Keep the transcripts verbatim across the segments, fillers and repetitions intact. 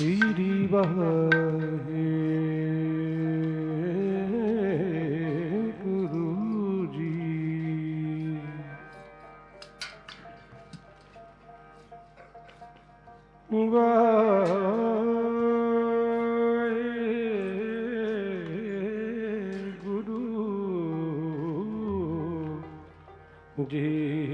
ਸ੍ਰੀ ਵਾਹਿਗੁਰੂ ਜੀ। ਵਾਹਿਗੁਰੂ ਜੀ।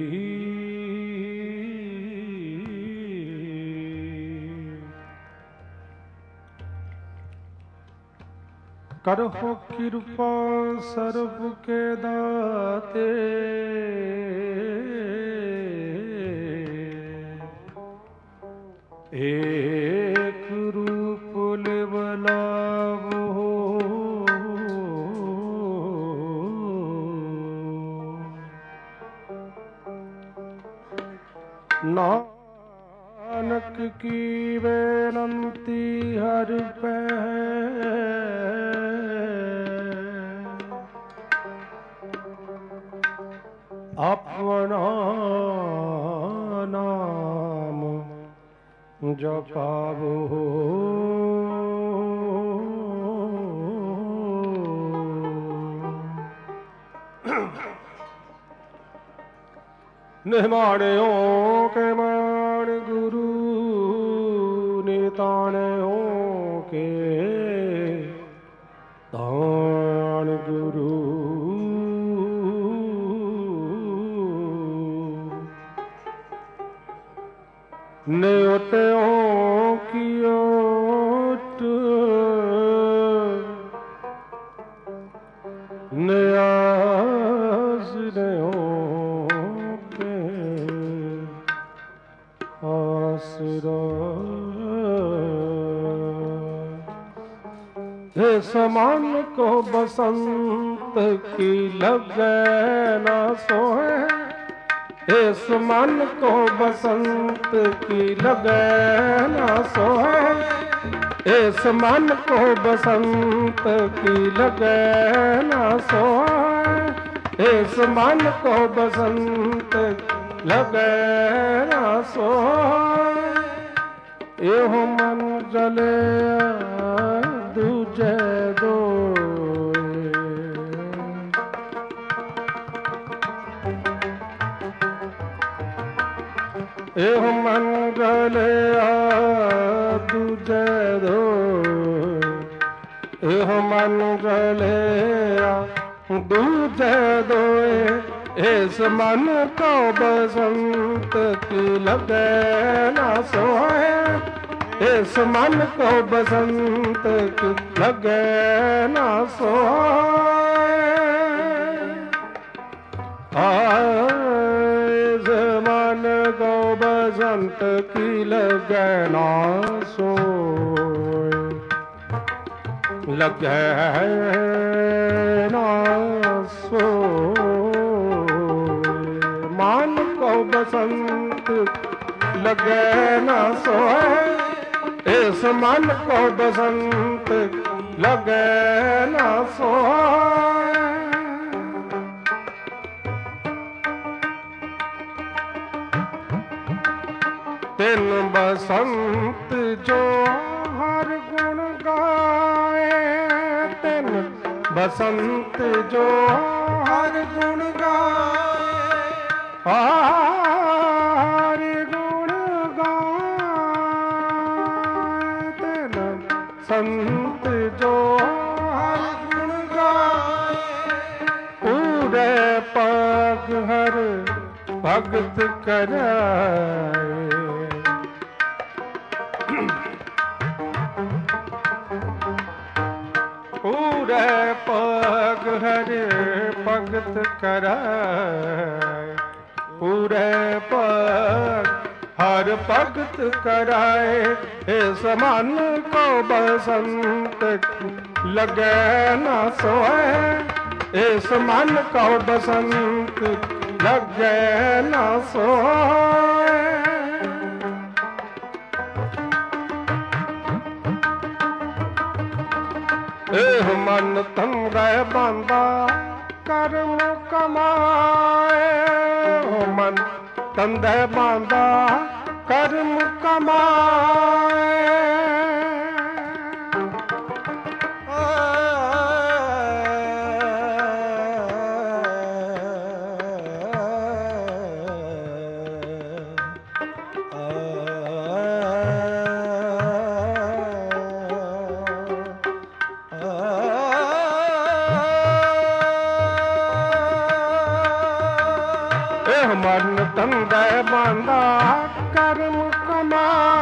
ਕਰਹੁ ਕਿਰਪਾ ਸਰਬ ਕੇ ਦਾਤੇ, ਏਕ ਰੂਪ ਲਿਵ ਲਾਵੋ। ਨਾਨਕ ਕੀ ਬੇਨੰਤੀ ਹਰਿ ਪੈ, ਆਪਣਾ ਨਾਮ ਜਪਾਵੋ। ਨਿਮਾਣਿਓ ਕੇ ਮਾਣ ਗੁਰੂ, ਨਿਤਾਣਿਓ ਕੇ ਤਾਣ ਗੁਰੂ। ਨਿਉਟਿਓ ਕੀ ਓਟ, ਨਿਆਸ ਨਿਓ ਕੇ ਆਸਰਾ। ਇਸ ਮਨ ਕੋ ਬਸੰਤ ਕੀ ਲਗੈ ਨਾ ਸੋਹੈ, ਇਸ ਮਨ को बसंत की लगे ना सोहै, इस मन को बसंत की लगे ना सोहै, इस मन को बसंत लगे ना सोहै। एहो मन जले दूजे दो, एहो मन गलिया दूजे दो, एहो मन गलिया दूजे दो। इस मन को बसंत की लगे ना सोहै, इस मन को बसंत की लगे ना सोहै। इस मन को बसंत की लगे ना सोए, लगे ना सोए। मन को बसंत लगे ना सोए, इस मन को बसंत लगे ना सोए। तिन बसंत जो हर गुण गाए, तिन बसंत जो हर गुण गाए, हर गुण गाए। तिन संत जो हर गुण गाए, पूरे पग हर भगत कराए। पूरे पग हरे भगत कराए, पूरे पग हर भगत कराए। इस मन को बसंत लगे ना सोए, इस मन को बसंत लगे ना सोए। एह मन तंगै बांधा कर्म कमाए, मन तंगै बांधा कर्म कमाए। मन तंदे बांधा कर्म कमा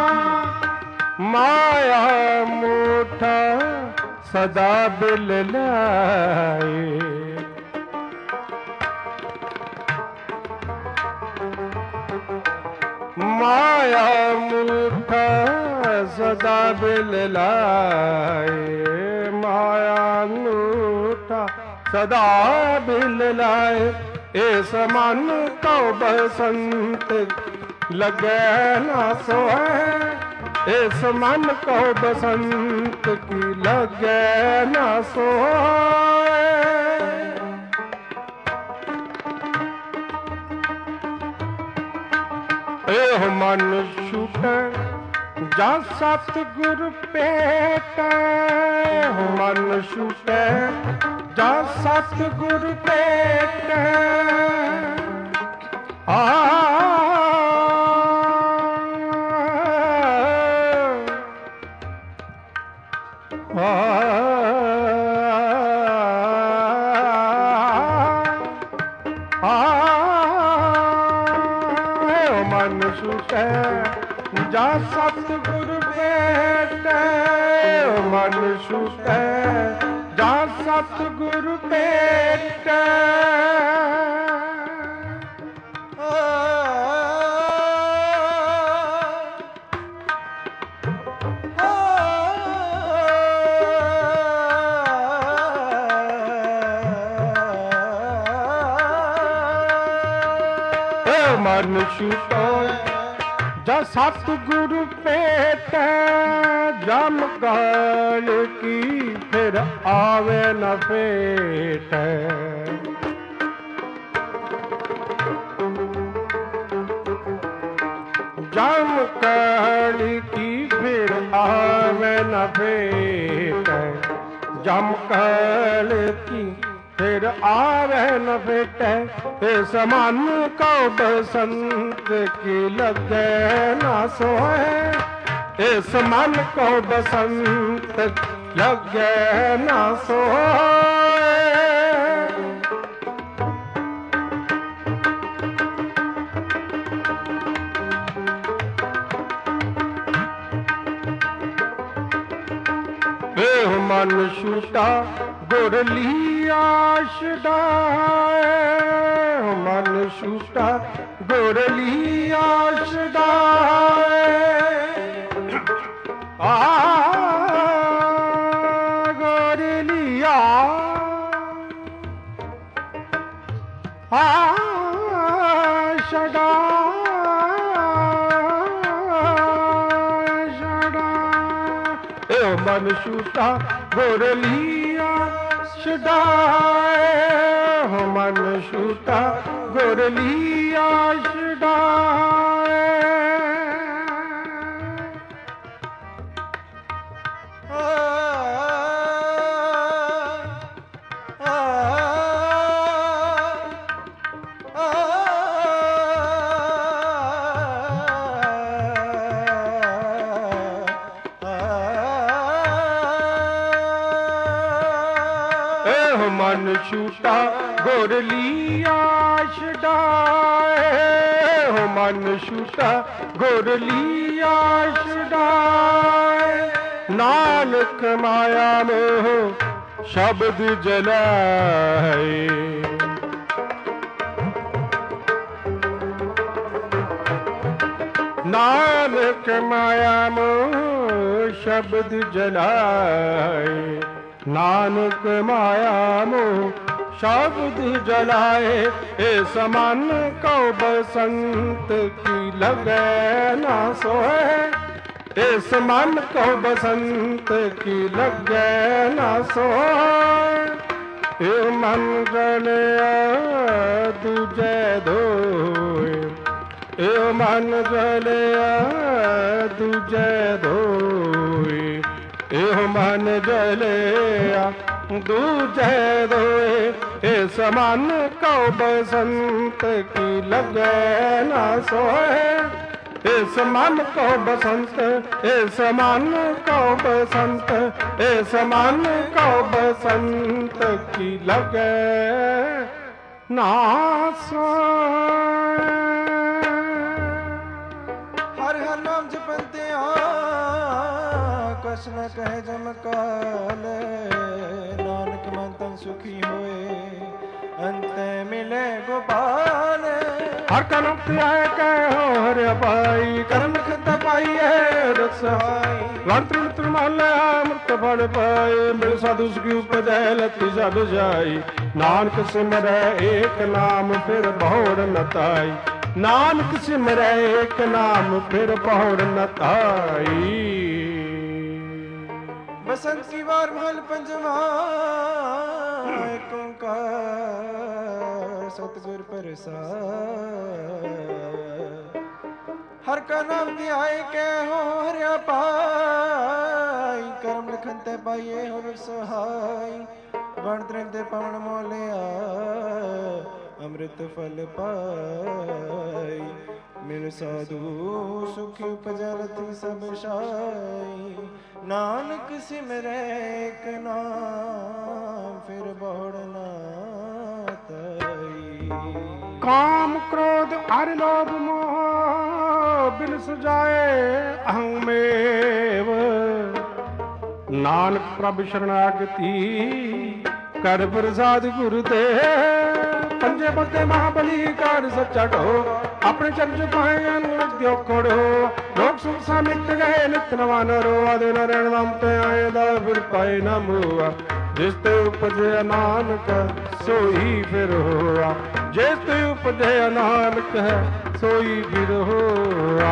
माया मूठा सदा बिल लाए माया मूठा सदा बिल लाए माया मूठा सदा बिल लाए इस मन को बसंत लगे ना सोए इस मन को बसंत की लगे ना सोए एह मन छूटे जा सतगुर पेटे मन छूटे जा सतगुर पेटे आ मन छूटे जा सतगुर पेटे मन छूटे जा सतगुर पेटे मन छूटो जा सतगुरु पेटे जम काल की फिर आवे न पेटे जम काल की फिर आवे न पेटे जम काल की फिर आवे न बेटे इस मन को बसंत की लगे ना सोए इस मन को बसंत लगे ना सोए एह मन छूटा गुर लिया छुड़ाए मन छूटा गुर लिया छुड़ाए आ गुर लिया आ छुड़ाए छुड़ाए मन छूटा गुर लिया छुड़ाए मन छूटा गुर लिया छुड़ाए मन छूटा गुर लिया छुड़ाए मन छूटा गुर लिया छुड़ाए नानक माया मोह शब्द जलाए नानक माया मोह शब्द जलाए नानक माया मोह शब्द जलाए इस मन को बसंत की लगे ना सोए इस मन को बसंत की लगे ना सोए ये मन जलिया तुझे धोए ये मन जलिया तुझे धोए एह मन जलिया दूजे धोए इस मन को बसंत की लगे ना सोए इस मन को बसंत इस मन को बसंत इस मन को बसंत की लगे ना सोए ਜਸ ਨ ਕਹਿ ਜਮ ਕਾਲ, ਨਾਨਕ ਮਨ ਤਨ ਸੁਖੀ ਹੋਏ, ਅੰਤੇ ਮਿਲੇ ਗੋਪਾਲ। ਹਰ ਕਾ ਨਾਮ ਧਿਆਏ ਕਹਿ ਹੋ ਹਰਿ ਪਾਈ, ਕਰਮ ਖਤ ਪਾਈਏ ਰਸਾਈ। ਵਣ ਤ੍ਰਿਣ ਤ੍ਰਿਮਾਲਾ ਅੰਮ੍ਰਿਤ ਫਲ ਪਾਏ, ਮਿਲ ਸਾਧੂ ਸੁਖੀ ਉਪਜੈ ਲਤੀ ਸਭ ਜਾਈ। ਨਾਨਕ ਸਿਮਰੈ ਏਕ ਨਾਮ ਫਿਰ ਬਹੁੜ ਨ ਤਾਈ, ਨਾਨਕ ਸਿਮਰੈ ਏਕ ਨਾਮ ਫਿਰ ਬਹੁੜ ਨ ਤਾਈ। ਬਸੰਤ ਕੀ ਵਾਰ ਮਹਲ ਪੰਜਵਾ, ਏਕ ਓੰਕਾਰ ਸਤਿਗੁਰ ਪ੍ਰਸਾਦਿ। ਹਰ ਕਾ ਨਾਮ ਧਿਆਏ ਕਹਿ ਹੋ ਹਰਿ ਪਾਈ, ਕਰਮ ਲਿਖਨ ਤੇ ਪਾਈਏ ਹੋ ਸਹਾਈ। ਵਣ ਤ੍ਰਿਣ ਤੇ ਪਵਨ ਮੋਲਿਆ, ਅੰਮ੍ਰਿਤ ਫਲ ਪਾਈ। ਮਿਲ ਸਾਧੂ ਸੁਖ ਉਪਜਲਤੀ ਸਭ ਸਾਈ, ਨਾਨਕ ਸਿਮਰੈ ਏਕ ਨਾਮ ਫਿਰ ਬਹੁੜ ਨ ਤਾਈ। ਕਾਮ ਕ੍ਰੋਧ ਅਰਿ ਲੋਭ ਮੋਹ ਬਿਨ ਸੁਜਾਏ ਅਹੰਮੇਵ, ਨਾਨਕ ਪ੍ਰਭ ਸ਼ਰਨਾਗਤੀ ਕਰ ਪ੍ਰਸਾਦ ਗੁਰੂ ਤੇ। ਪੰਜੇ ਬੰਦੇ ਮਹਾਬਲੀ ਕਰ ਸੱਚਾ ਢੋ, ਆਪਣੇ ਚਰਨ ਪਾਏ ਅਨੁਜ ਦਿਓ ਖੜੋ। ਲੋਕ ਸੁਖ ਸਾ ਮਿਟ ਗਏ ਨਿਤ ਨਵਾ ਨਰੋ, ਆਦੇ ਨਰੈਣ ਨਾਮ ਤੇ ਆਏ ਦਾ ਫਿਰ ਪਾਏ ਨਾ ਮੂਆ। ਜਿਸ ਤੇ ਉਪਜਿਆ ਨਾਨਕ ਸੋਈ ਫਿਰ ਹੋਆ, ਜਿਸ ਤੇ ਉਪਜਿਆ ਨਾਨਕ ਹੈ ਸੋਈ ਫਿਰ ਹੋਆ।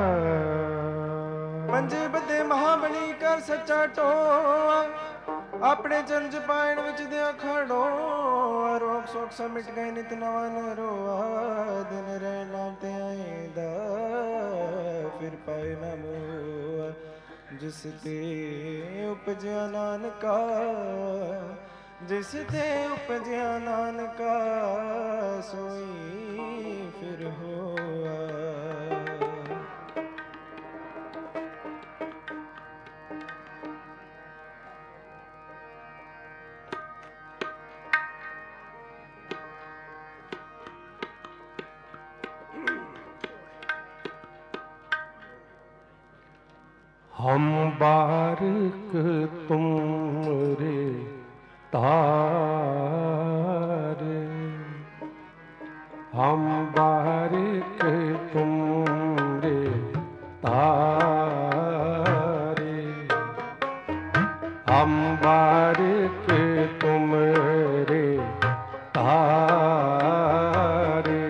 ਪੰਜੇ ਬੰਦੇ ਮਹਾਬਲੀ ਕਰ ਸੱਚਾ ਢੋਆ, ਆਪਣੇ ਚਰਨ ਪਾਇਣ ਵਿੱਚ ਦਿਆਂ ਖੜੋ। ਰੋਗ ਸੋਖ ਸਭ ਮਿਟ ਗਏ ਨਿਤ ਨਵਾ ਨਰੋਆ, ਦਿਨ ਰਹਿ ਨਾਮ ਤੇ ਆਏਦਾ ਫਿਰ ਪਾਏ ਨਾ ਮੋਆ। ਜਿਸ ਤੇ ਉਪਜਿਆ ਨਾਨਕਾ, ਜਿਸ ਤੇ ਉਪਜਿਆ ਨਾਨਕਾ ਸੋਈ ਫਿਰ ਹੋਆ। हम बारिक तुमरे तारे, हम बारिक तुमरे तारे, हम बारिक तुमरे तारे,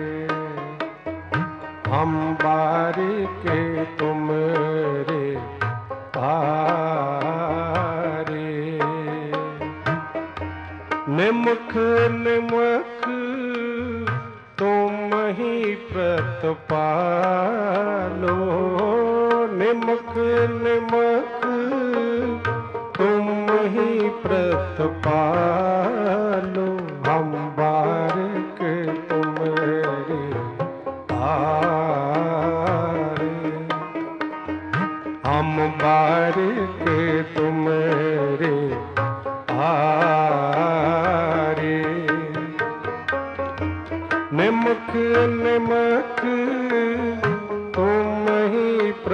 हम बारिक तुमरे तारे। निमुख निमुख तुम ही प्रतिपालो, निमुख निमुख तुम ही प्रतिपालो। हम बारिक तुमरे तारे, हम बारिक तुमरे तारे। निमुख निमुख तुम ही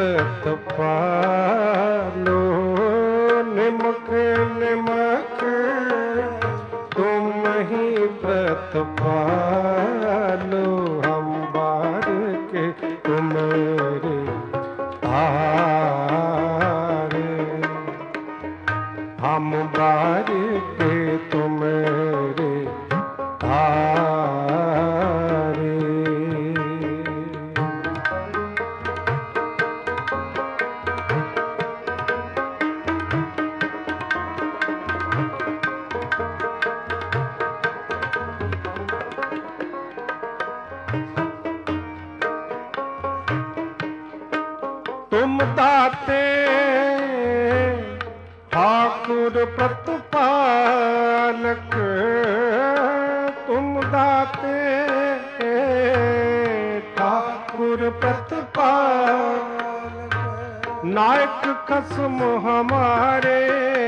प्रतिपालो, निमुख निमुख तुम ही प्रतिपालो। हम बारिक तुमरे तारे, हम बारिक तुमरे तारे। तुम दाते ठाकुर प्रतिपालक, तुम दाते ठाकुर प्रतिपालक। नायक खसम हमारे,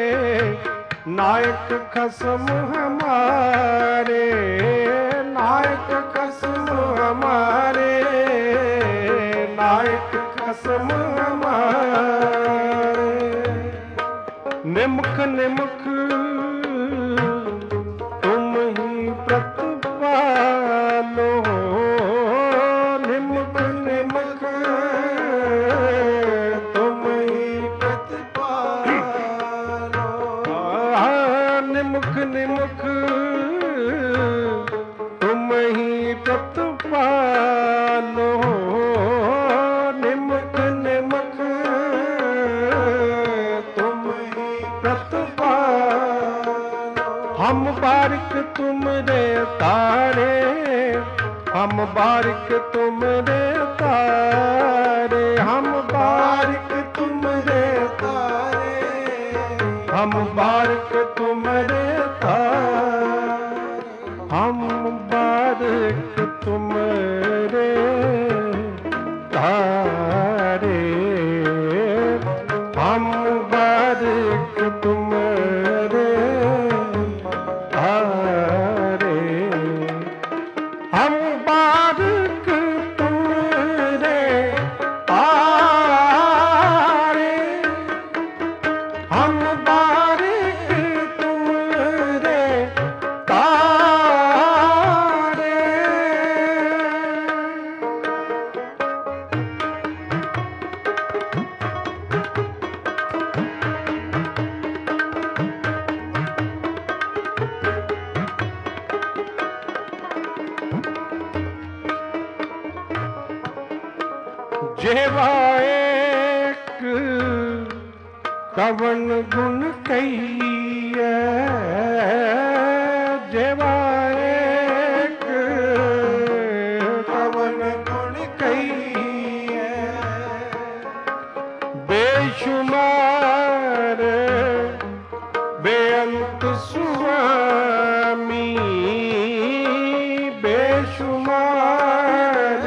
नायक खसम हमारे, नायक खसम हमारे, नायक खसम हमारे। निमुख निमुख तुम ही प्रतिपालो, निमुख निमुख तुम ही प्रतिपालो, निमुख निमुख तुम ही प्रतिपालो, निमुख निमुख तुम ही प्रतिपालो। हम बारिक तुमरे तारे, हम बारिक तुमरे तारे, हम बारिक तुमरे तारे, हम बारिक तुमरे तारे, हम बारिक तुमरे तारे, हम बारिक तुमरे तारे, हम बारिक तुमरे तारे, हम बारिक तुमरे तारे। जेवा एक कवन गुण कहिए, जेवा एक कवन गुण कहिए, बेशुमार बेअंत स्वामी, बेशुमार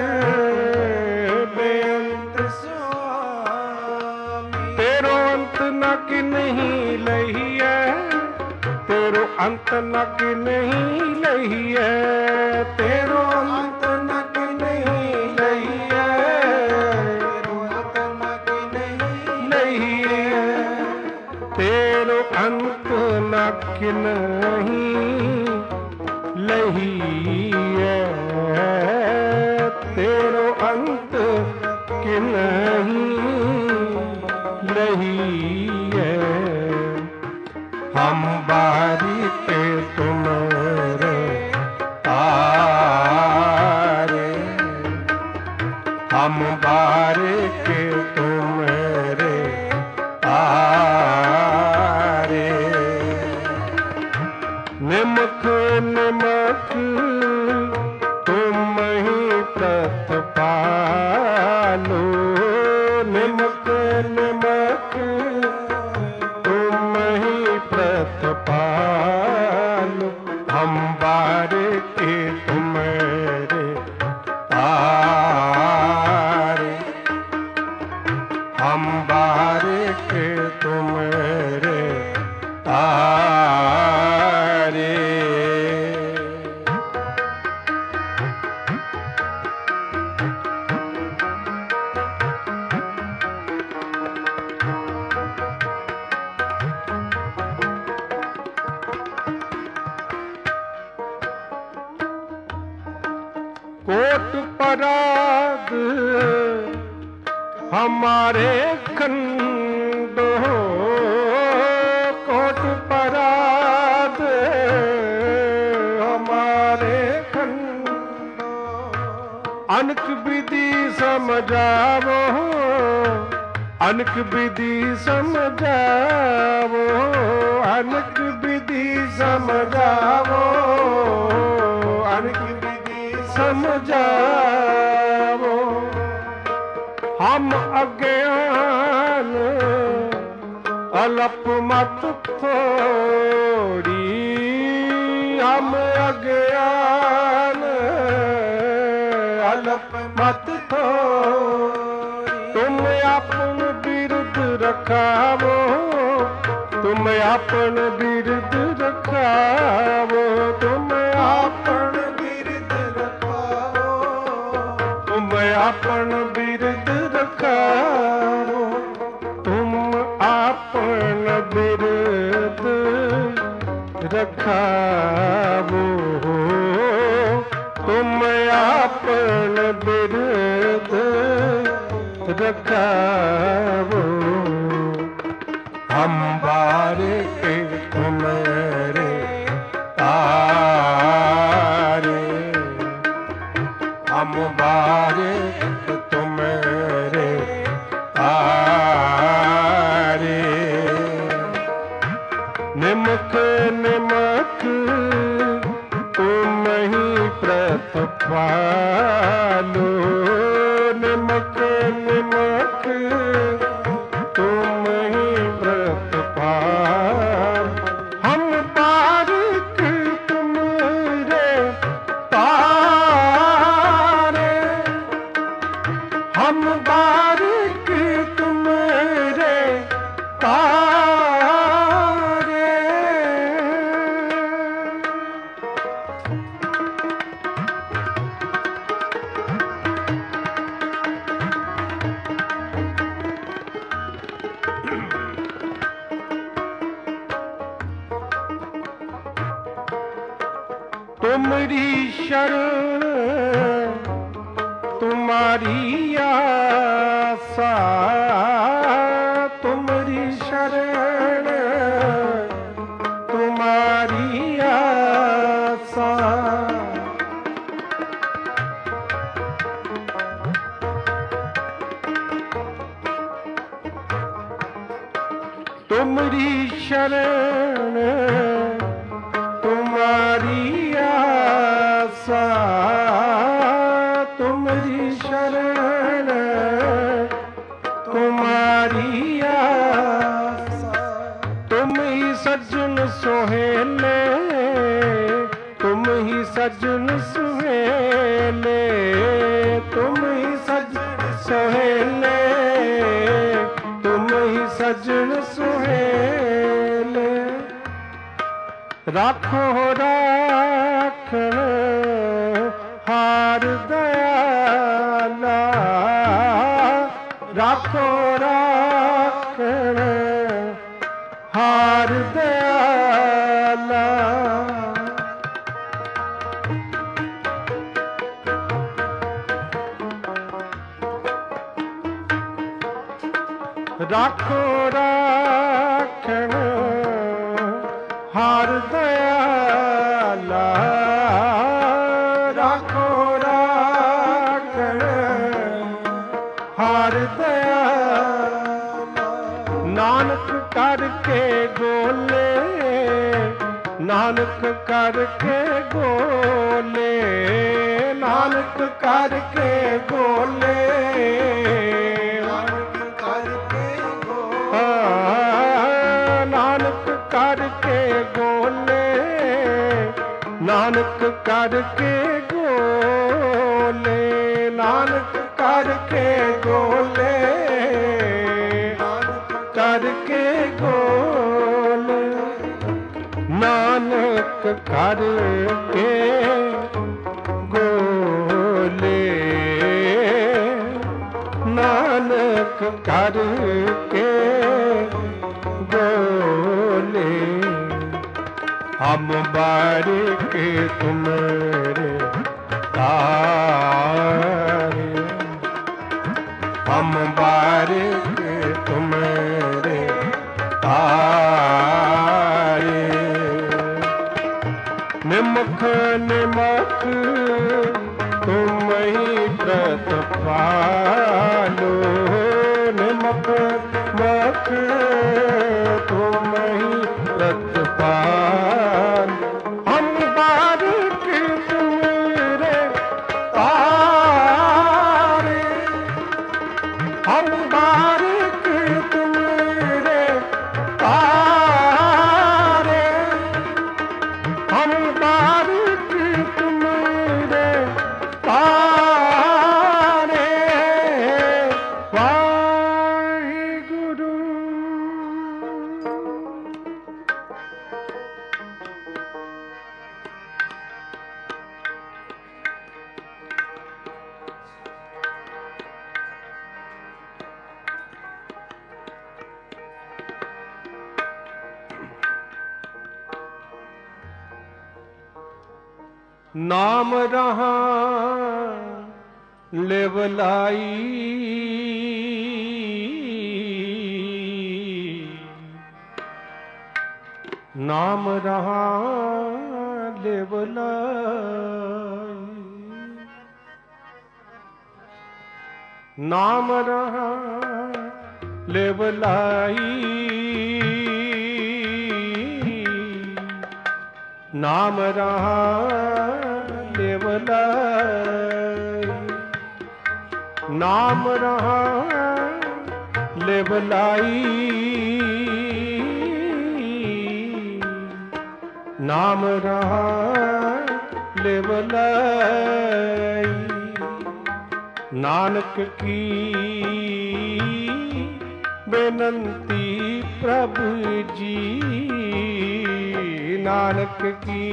बेअंत स्वामी, तेरो अंत न कि नहीं लहिए, तेरो अंत न कि नहीं लहिए, तेरो अंत न कि नहीं लहिए, तेरो अंत न कि नहीं लहिए, तेरो अंत न कि नहीं लहिए, तेरो अंत कि नहीं लहिए। हम बारिक तुमरे तारे, हम बारिक तुमरे तारे, निमुख निमुख तुम ही प्रतिपालो, निमुख निमुख तुम ही प्रतिपालो, हम बारिक तुमरे तारे, हम बारिक तुमरे तारे। कोट पराग हमारे खंड हो, कोट पराग हमारे खंड, अनक विधि समझावो, अनक विधि समझावो, अनक विधि समझावो, अनक विधि समझावो। हम अज्ञान अलप मत थोड़ी, हम अज्ञान अलप मत थोड़ी, तुम अपन बिरुद रखावो, तुम अपन बिरुद रखावो, तुम अपन बिरुद रखावो, तुम अपन बिरुद रखावो, तुम अपन बिरुद रखावो तुम आपन बिरद रखावो हम बारे के तुम्हारे तारे हम बारे तुम्हारे तारे निमक निमक तुम ही प्रतिपालो निमक निमक तुम ही प्रतिपाल हम बारिक तुमरे तारे हम बारिक तुमरे तारे तुमरी शरण तुम्हारी आसा तुमरी शरण तुम्हारी आसा तुमरी शरण तुम्हारी आसा तुमरी शरण तुम्हारी आसा तुम ही सज्जन सोहेले तुम ही सज्जन सोहेले तुम ही सज्जन सोहेले तुम ही सज्जन सोहेले राखो राखण हार दयाला राखो राखण हार दयाला राखो राखण हार दयाला राखो राखण हार दयाला नानक करके गोले नानक करके गोले नानक करके गोले नानक करके गोले नानक करके गोले नानक करके गोले करके गोले नानक करके गोले नानक करके गोले हम बारिक तुम्हारे तारे हम बारिक तुम्हारे तारे निमक निमक तुम ही प्रतिपालो निमक निमक तुम ही प्रतिपाल हम बारिक तुम्हारे तारे हम बारिक तुम्हारे तारे हम बारिक तुम्हारे तारे वाहिगुरु नाम रहा लेवलाई, नाम रहा लेवलाई, नाम रहा लेवलाई, नाम रहा लेवलाई, नाम रहा लेवलाई, नाम रहा लेवलाई। नानक की बेनंती प्रभु जी, नानक की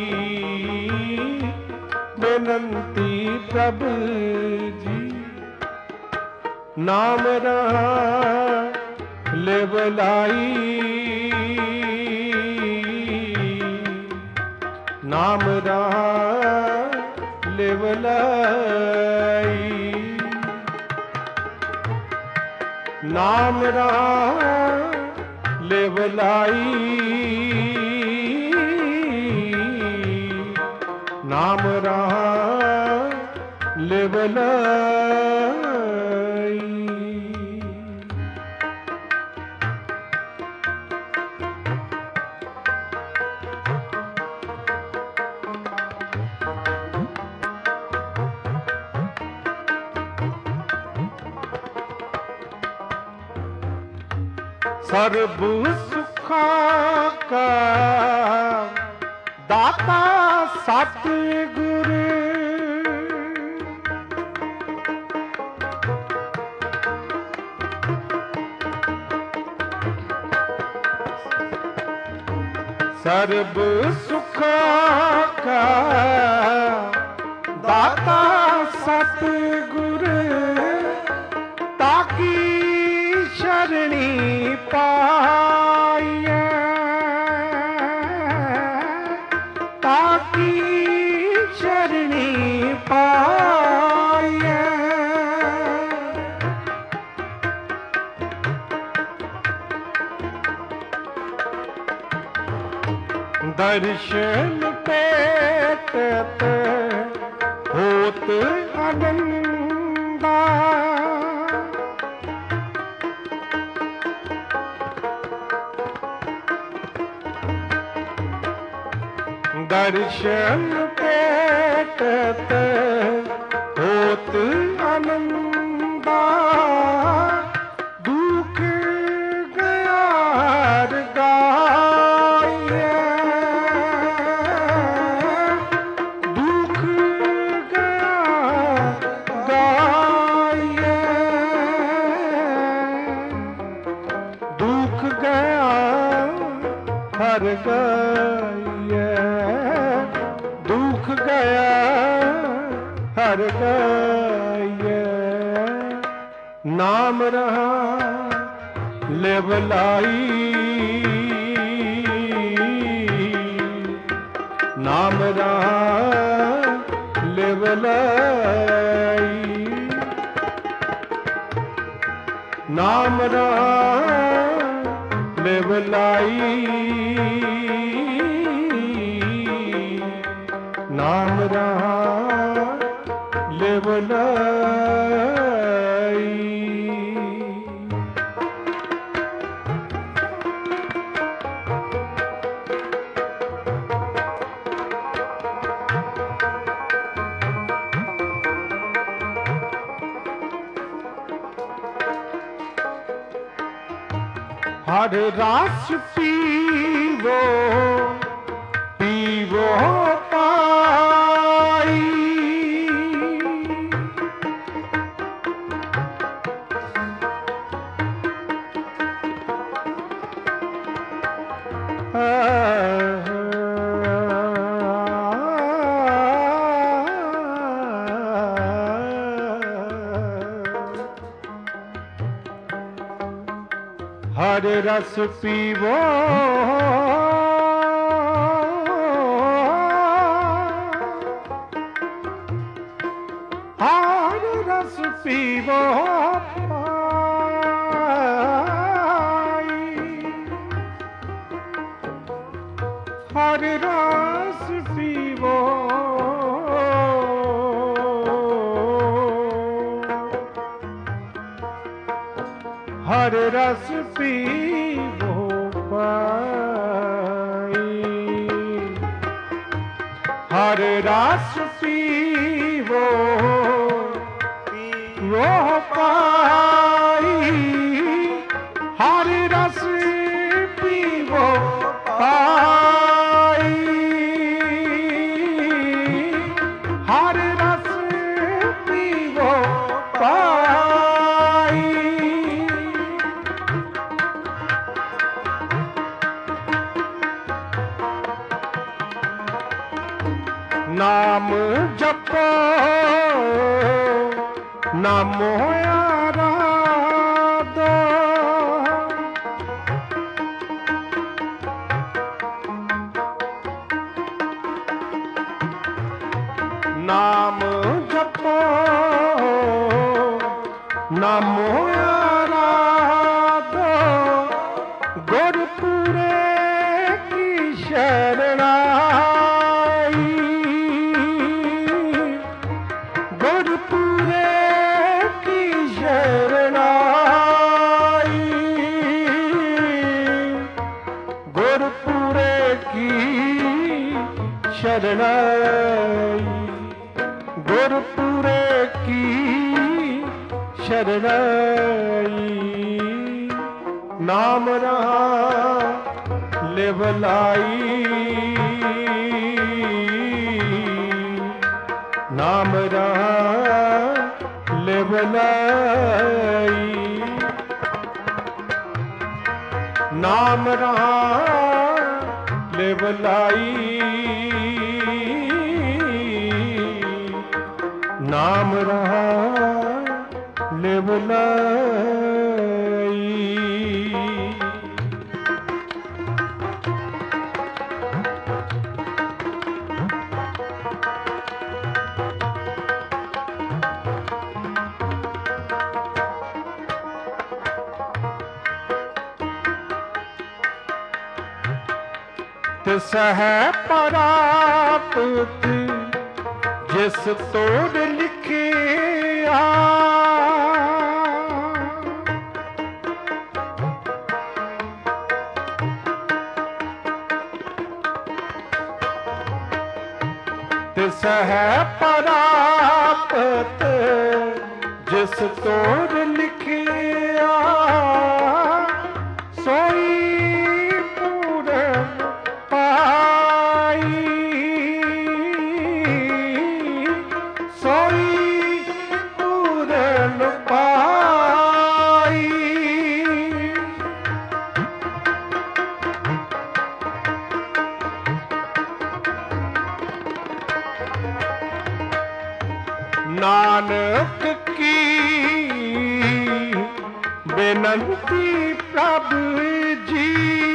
बेनंती प्रभु जी, नाम रहा लेवलाई, नाम रहा लेवलाई, नाम रहा लेवलाई, नाम रहा लेवलाई। सर्व सुखा का दाता सतगुरु, सर्व सुखा का दाता सतगुरु, ताकि शरणी पाइए, ताकि शरणी पाइए, दर्शन पेटत होत आनंदा, दर्शन पेटत होत आनंदा, दुख गयार गाये, दुख गया गाये, दुख गया हर गाये, दुख गया हर गाये, नाम रहा लेवलाई, नाम रहा लेवलाई, नाम रहा लेवलाई, नाम रहा लेवलाई। हर रास पीवो पीवो पाई, हर रस पीवो पीवो पाई, हर रस पीवो हर रस पीवो पाई, हर रस पीवो पीवो पाई, हर रस पीवो पाई, हर रस पीवो पाई। नाम जपो नामो आराधो, नाम जपो नामो आराधो, गुरपुरे की शरणाई, गुरपुरे की शरणाई, गुरपुरे की शरणाई, गुरपुरे की शरणाई। नाम रहा लेवलाई, नाम रहा लेवलाई, नाम रहा लेवलाई, नाम रहा लेवलाई। तिस है परापत जिस तोड़ लिखे आ, तिस है परापत जिस तोड़ लिखे आ, सोई पूरन पाई, सोई पूरन पाई। नानक की बेनंती प्रभु जी,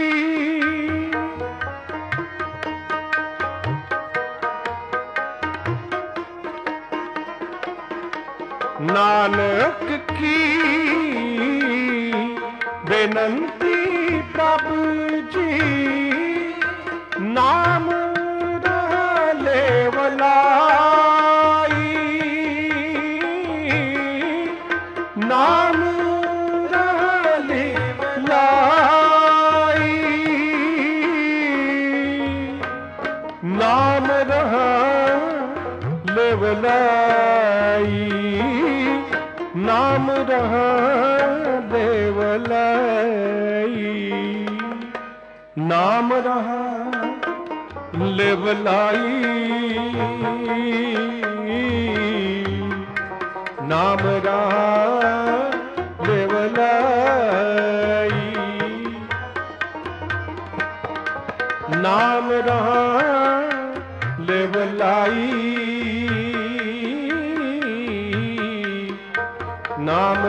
नानक की बेनंती प्रभु जी, नाम रहले वलाई, नाम रहले लाई, नाम रहले वलाई, नाम रहले वलाई, नाम रहले वलाई, नाम रहले वलाई, नाम रहले वलाई, नाम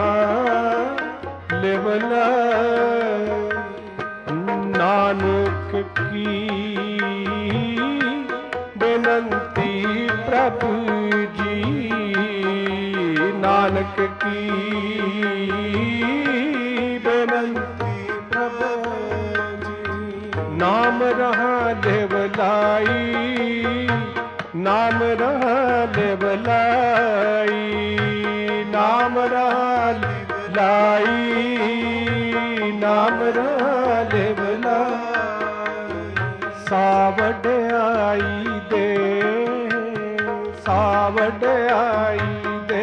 रहले वलाई। नानक की बेनंती प्रभु जी, नानक की बेनंती प्रभु जी। नाम रहा लेवलाई, नाम रहा लेवलाई, नाम रहा लेवलाई, नाम रहा लेवलाई। सावड आई दे, सावड आई दे,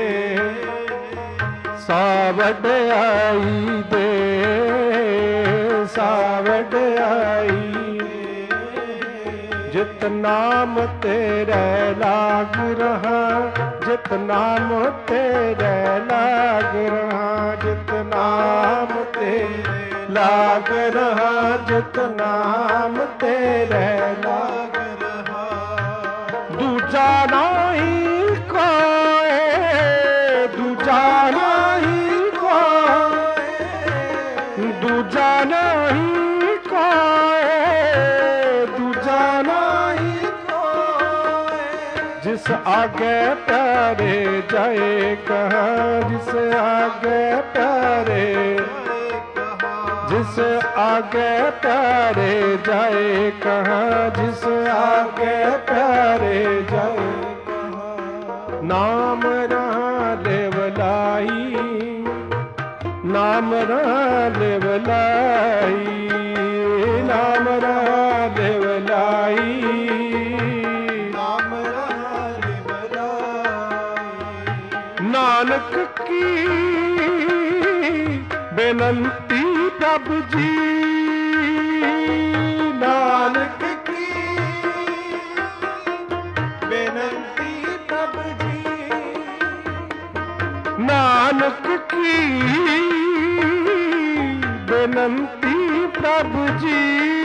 सावड आई दे, सावड आई। जित नाम तेरे लाग रहा, जित नाम तेरे लाग रहा, जित नाम तेरे लाग रहा, जित नाम तेरे लाग रहा। दूजा नहीं कोई, दूजा नहीं कोई, दूजा नहीं कोई, दूजा नहीं कोई। जिस आगे प्यारे जाए कहाँ, जिस आगे प्यारे, जिस आगे प्यारे जाए कहाँ, जिस आगे प्यारे जाए कहाँ। नाम रहा लेवलाई, नाम रहा लेवलाई, नाम रहा लेवलाई, नाम रहा लेवलाई। नानक की बेनंती प्रभु जी, नानक की बेनंती प्रभु जी, नानक की बेनंती प्रभु जी,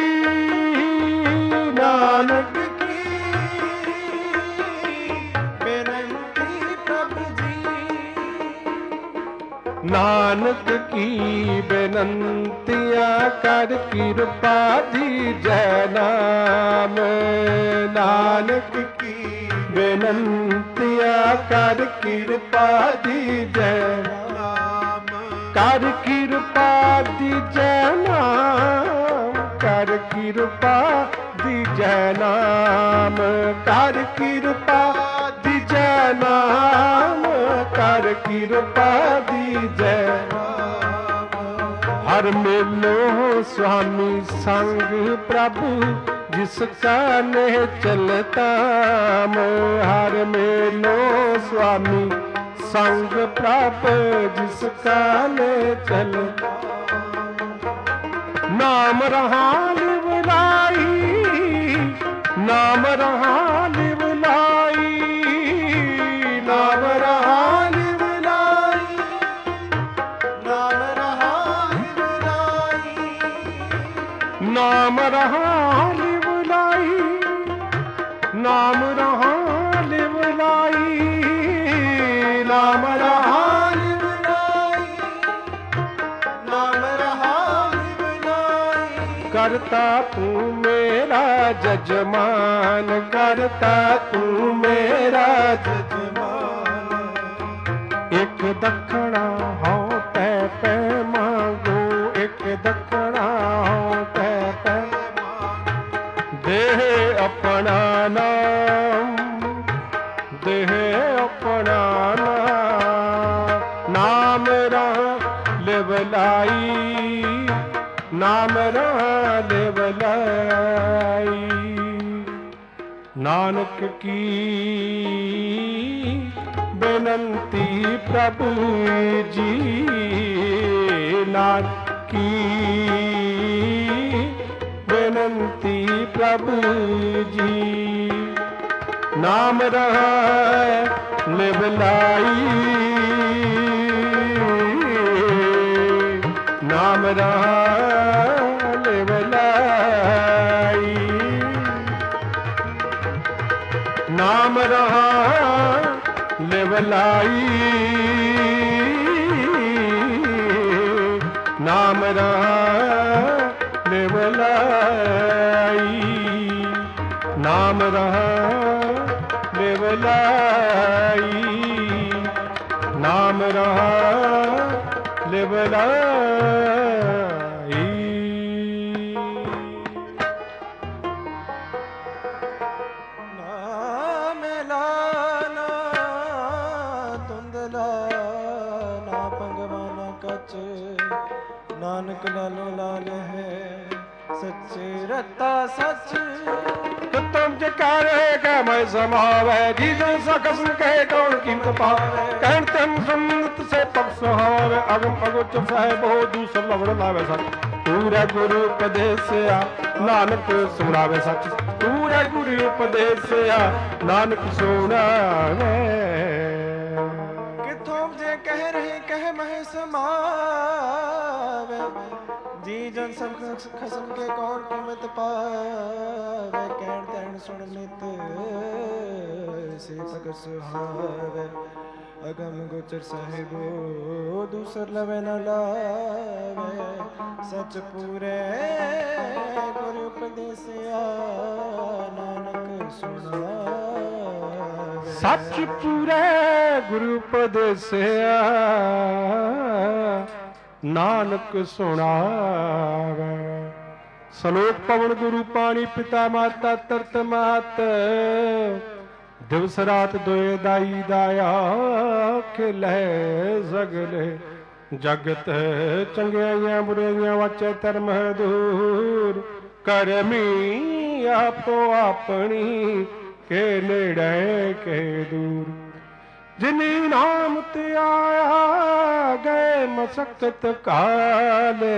नानक की बेनंती प्रभु जी। नानक की बेनंतिया कर कृपा दीजै नाम, नानक की बेनंतिया कर कृपा दीजै नाम, कर कृपा दीजै नाम, कर कृपा दीजै नाम, कर कृपा दीजै नाम, कर कृपा दीजै नाम। हर मिलो स्वामी संग प्रभु, जिसका नेह चलता म। हर मिलो स्वामी संग प्रभु, जिसका नेह चलता। नाम रहा लिवलाई, नाम रहा लिवलाई, नाम रहा लिवलाई, नाम रहा लिवलाई, नाम रहा लिवलाई, नाम रहा लिवलाई, नाम रहा लिवलाई, नाम रहा लिवलाई। करता तू मेरा जजमान, करता तू मेरा जजमान। एक दक्षिणा हो तै पे मांगो, एक दक्षिणा हो तै पे देह अपना नाम, देह अपना नाम। नाम रहा लेवलाई, नाम रहा लेवलाई। नानक की बेनंती प्रभु जी, नानक की बेनंती प्रभु जी। नाम रहा लेवलाई, नाम रहा लेवलाई, नाम रहा लेवलाई, नाम रहा लेवलाई, नाम रहा लेवलाई, ਨਾਮ ਰਹਾ ਲਿਵ ਲਾਈ। ਨਾ ਮੇਲਾ ਨਾ ਧੁੰਦਲਾ ਨਾ ਪੰਗਵਾ ਨਾ ਕੱਚ, ਨਾਨਕ ਲਾਲੋ ਲਾਲ ਹੈ ਸੱਚੇ ਰਤਾ ਸੱਚ। तुम जकारे कै मैं समावे, जीजो सा कसम कहे कौन कीमत पावे। कहन तन सुनत से पग सुहावे, अगम अगोच साहेब हो दूसर लवड़ लावे सच। पूरा गुरु उपदेसिया नानक सुनावे सच, पूरा गुरु उपदेसिया नानक सुनावे। किथों जे कह रहे कह मह समावे, जी जन सब खसम के कौन कीमत पावे। कहन तैन सुन नित से पग सुहावे, अगम गोचर साहिबो दूसर लवे न लावे। सच पूरे गुरु उपदेसिया नानक सुनावे। सच पूरे गुरु उपदेसिया नानक सुनावे। सलोक पवन गुरु पानी पिता माता तरत मात, दिवस रात दोए दाई दाया खिलै सगले। जगत चंगियां बुराइयां वाचे धर्म दूर, करमी आपो अपनी के नेड़े के दूर। जिनी नाम ते आया गए मसकत काले,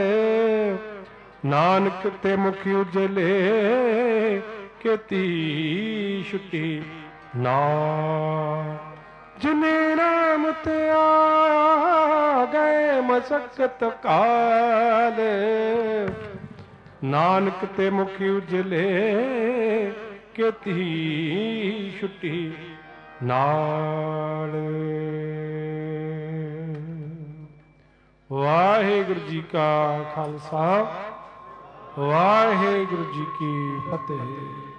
नानक ते मुखी उजले केती छुटी ना। जिने नाम ते आया गए मसकत काले, नानक ते मुखी उजले केती छुटी नाल। वाहिगुरु जी का खालसा, वाहिगुरु जी की फतेह।